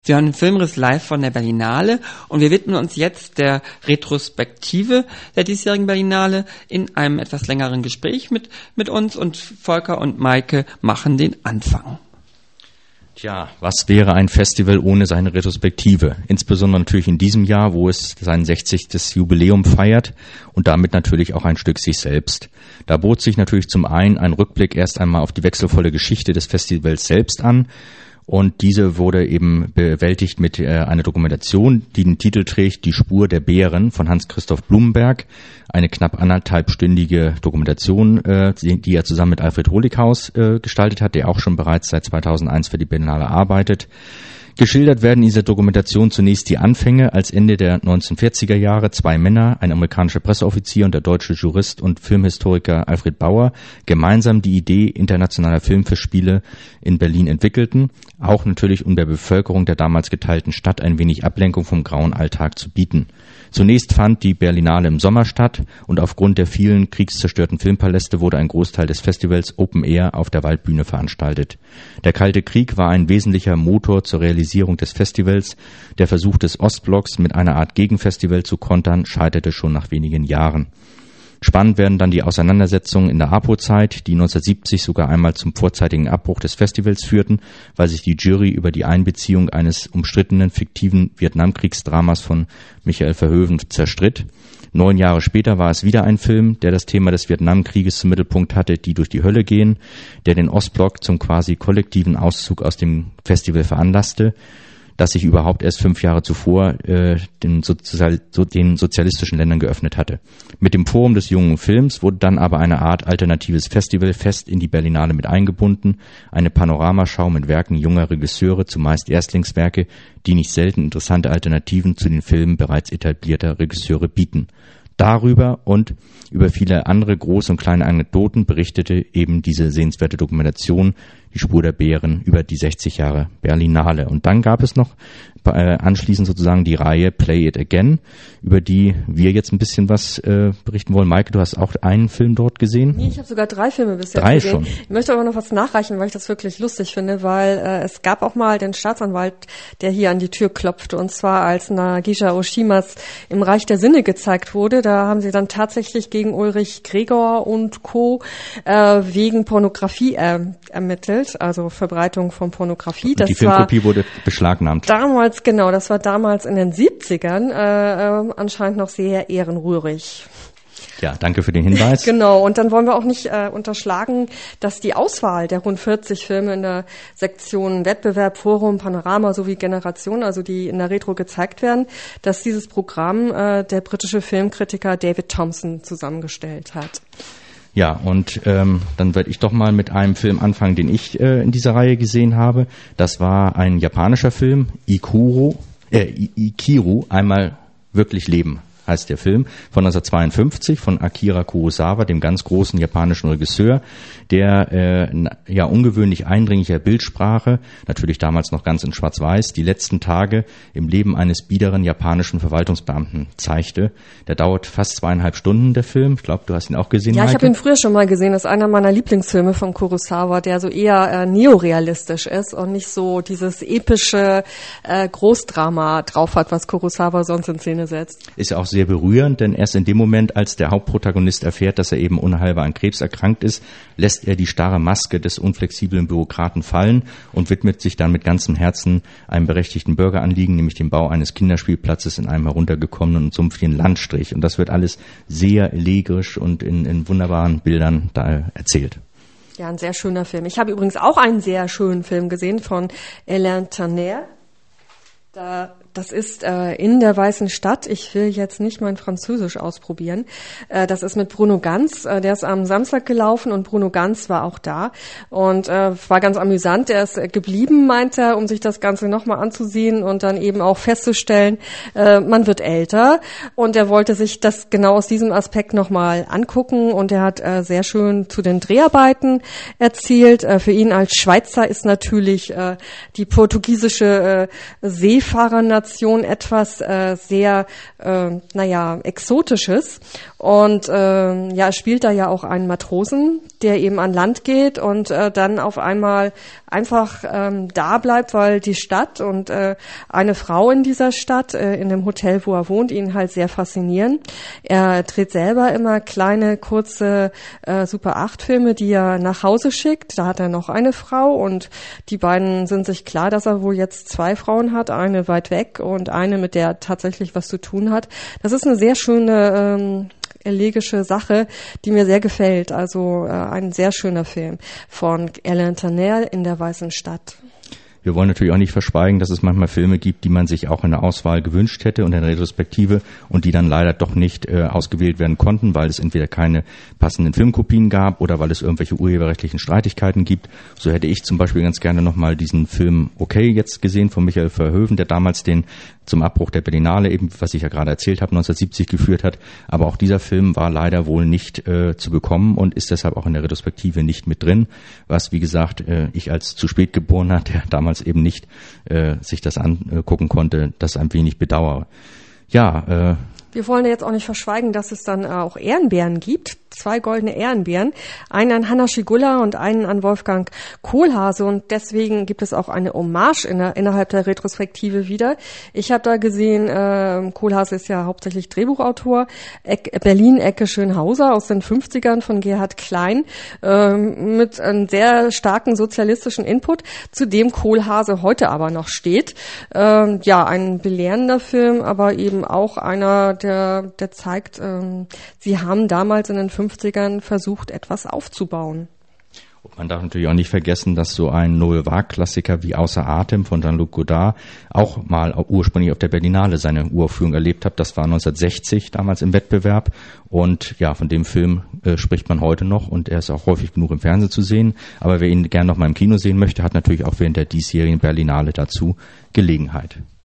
Wir haben einen Filmriss live von der Berlinale und wir widmen uns jetzt der Retrospektive der diesjährigen Berlinale in einem etwas längeren Gespräch mit uns, und Volker und Maike machen den Anfang. Tja, was wäre ein Festival ohne seine Retrospektive? Insbesondere natürlich in diesem Jahr, wo es sein 60. Jubiläum feiert und damit natürlich auch ein Stück sich selbst. Da bot sich natürlich zum einen ein Rückblick erst einmal auf die wechselvolle Geschichte des Festivals selbst an. Und diese wurde eben bewältigt mit einer Dokumentation, die den Titel trägt, Die Spur der Bären von Hans-Christoph Blumenberg. Eine knapp 1,5-stündige Dokumentation, die er zusammen mit Alfred Holighaus gestaltet hat, der auch schon bereits seit 2001 für die Berlinale arbeitet. Geschildert werden in dieser Dokumentation zunächst die Anfänge, als Ende der 1940er Jahre 2 Männer, ein amerikanischer Presseoffizier und der deutsche Jurist und Filmhistoriker Alfred Bauer, gemeinsam die Idee internationaler Filmfestspiele in Berlin entwickelten, auch natürlich um der Bevölkerung der damals geteilten Stadt ein wenig Ablenkung vom grauen Alltag zu bieten. Zunächst fand die Berlinale im Sommer statt und aufgrund der vielen kriegszerstörten Filmpaläste wurde ein Großteil des Festivals Open Air auf der Waldbühne veranstaltet. Der Kalte Krieg war ein wesentlicher Motor zur Realisierung des Festivals. Der Versuch des Ostblocks mit einer Art Gegenfestival zu kontern scheiterte schon nach wenigen Jahren. Spannend werden dann die Auseinandersetzungen in der APO-Zeit, die 1970 sogar einmal zum vorzeitigen Abbruch des Festivals führten, weil sich die Jury über die Einbeziehung eines umstrittenen fiktiven Vietnamkriegsdramas von Michael Verhoeven zerstritt. 9 Jahre später war es wieder ein Film, der das Thema des Vietnamkrieges zum Mittelpunkt hatte, Die durch die Hölle gehen, der den Ostblock zum quasi kollektiven Auszug aus dem Festival veranlasste, das sich überhaupt erst 5 Jahre zuvor den sozialistischen Ländern geöffnet hatte. Mit dem Forum des jungen Films wurde dann aber eine Art alternatives Festival fest in die Berlinale mit eingebunden, eine Panoramaschau mit Werken junger Regisseure, zumeist Erstlingswerke, die nicht selten interessante Alternativen zu den Filmen bereits etablierter Regisseure bieten. Darüber und über viele andere große und kleine Anekdoten berichtete eben diese sehenswerte Dokumentation Die Spur der Bären über die 60 Jahre Berlinale. Und dann gab es noch anschließend sozusagen die Reihe Play It Again, über die wir jetzt ein bisschen was berichten wollen. Maike, du hast auch einen Film dort gesehen? Nee, ich habe sogar 3 Filme bisher 3 gesehen. schon. Ich möchte aber noch was nachreichen, weil ich das wirklich lustig finde, weil es gab auch mal den Staatsanwalt, der hier an die Tür klopfte, und zwar als Nagisha Oshimas Im Reich der Sinne gezeigt wurde. Da haben sie dann tatsächlich gegen Ulrich Gregor und Co. Wegen Pornografie ermittelt, also Verbreitung von Pornografie. Und die Filmkopie wurde beschlagnahmt. Das war damals in den 70ern anscheinend noch sehr ehrenrührig. Ja, danke für den Hinweis. Genau, und dann wollen wir auch nicht unterschlagen, dass die Auswahl der rund 40 Filme in der Sektion Wettbewerb, Forum, Panorama sowie Generation, also die in der Retro gezeigt werden, dass dieses Programm der britische Filmkritiker David Thompson zusammengestellt hat. Ja, und dann werde ich doch mal mit einem Film anfangen, den ich in dieser Reihe gesehen habe. Das war ein japanischer Film, Ikiru, einmal wirklich leben heißt der Film, von 1952 von Akira Kurosawa, dem ganz großen japanischen Regisseur, der ungewöhnlich eindringlicher Bildsprache, natürlich damals noch ganz in Schwarz-Weiß, die letzten Tage im Leben eines biederen japanischen Verwaltungsbeamten zeigte. Der dauert fast 2,5 Stunden, der Film. Ich glaube, du hast ihn auch gesehen, Ja, Maike? ich habe ihn früher schon mal gesehen. Das ist einer meiner Lieblingsfilme von Kurosawa, der so eher neorealistisch ist und nicht so dieses epische Großdrama drauf hat, was Kurosawa sonst in Szene setzt. Ist ja auch sehr berührend, denn erst in dem Moment, als der Hauptprotagonist erfährt, dass er eben unheilbar an Krebs erkrankt ist, lässt er die starre Maske des unflexiblen Bürokraten fallen und widmet sich dann mit ganzem Herzen einem berechtigten Bürgeranliegen, nämlich dem Bau eines Kinderspielplatzes in einem heruntergekommenen und sumpfigen Landstrich. Und das wird alles sehr elegisch und in wunderbaren Bildern da erzählt. Ja, ein sehr schöner Film. Ich habe übrigens auch einen sehr schönen Film gesehen von Alain Tanner. Das ist in der Weißen Stadt. Ich will jetzt nicht mein Französisch ausprobieren. Das ist mit Bruno Ganz. Der ist am Samstag gelaufen und Bruno Ganz war auch da. Und war ganz amüsant. Er ist geblieben, meint er, um sich das Ganze nochmal anzusehen und dann eben auch festzustellen, man wird älter. Und er wollte sich das genau aus diesem Aspekt nochmal angucken. Und er hat sehr schön zu den Dreharbeiten erzählt. Für ihn als Schweizer ist natürlich die portugiesische Seefahrernation etwas sehr Exotisches. Und er spielt da ja auch einen Matrosen, der eben an Land geht und dann auf einmal einfach da bleibt, weil die Stadt und eine Frau in dieser Stadt, in dem Hotel, wo er wohnt, ihn halt sehr faszinieren. Er dreht selber immer kleine, kurze Super-8-Filme, die er nach Hause schickt. Da hat er noch eine Frau und die beiden sind sich klar, dass er wohl jetzt 2 Frauen hat, eine weit weg und eine, mit der er tatsächlich was zu tun hat. Das ist eine sehr schöne elegische Sache, die mir sehr gefällt. Also ein sehr schöner Film von Alain Tanner in der Weißen Stadt. Wir wollen natürlich auch nicht verschweigen, dass es manchmal Filme gibt, die man sich auch in der Auswahl gewünscht hätte und in der Retrospektive und die dann leider doch nicht ausgewählt werden konnten, weil es entweder keine passenden Filmkopien gab oder weil es irgendwelche urheberrechtlichen Streitigkeiten gibt. So hätte ich zum Beispiel ganz gerne nochmal diesen Film Okay jetzt gesehen von Michael Verhoeven, der damals den zum Abbruch der Berlinale eben, was ich ja gerade erzählt habe, 1970 geführt hat. Aber auch dieser Film war leider wohl nicht zu bekommen und ist deshalb auch in der Retrospektive nicht mit drin, was, wie gesagt, ich als zu spät Geborener, der damals eben nicht sich das angucken konnte, das ein wenig bedauere. Ja, wir wollen jetzt auch nicht verschweigen, dass es dann auch Ehrenbären gibt. 2 goldene Ehrenbären. Einen an Hanna Schigula und einen an Wolfgang Kohlhase. Und deswegen gibt es auch eine Hommage innerhalb der Retrospektive wieder. Ich habe da gesehen, Kohlhase ist ja hauptsächlich Drehbuchautor. Berlin, Ecke Schönhauser aus den 50ern von Gerhard Klein. Mit einem sehr starken sozialistischen Input, zu dem Kohlhase heute aber noch steht. Ja, ein belehrender Film, aber eben auch einer, der zeigt, sie haben damals in den 50ern versucht, etwas aufzubauen. Und man darf natürlich auch nicht vergessen, dass so ein Nouvelle Vague-Klassiker wie Außer Atem von Jean-Luc Godard auch mal ursprünglich auf der Berlinale seine Uraufführung erlebt hat. Das war 1960 damals im Wettbewerb. Und ja, von dem Film spricht man heute noch und er ist auch häufig genug im Fernsehen zu sehen. Aber wer ihn gerne noch mal im Kino sehen möchte, hat natürlich auch während der diesjährigen Berlinale dazu Gelegenheit.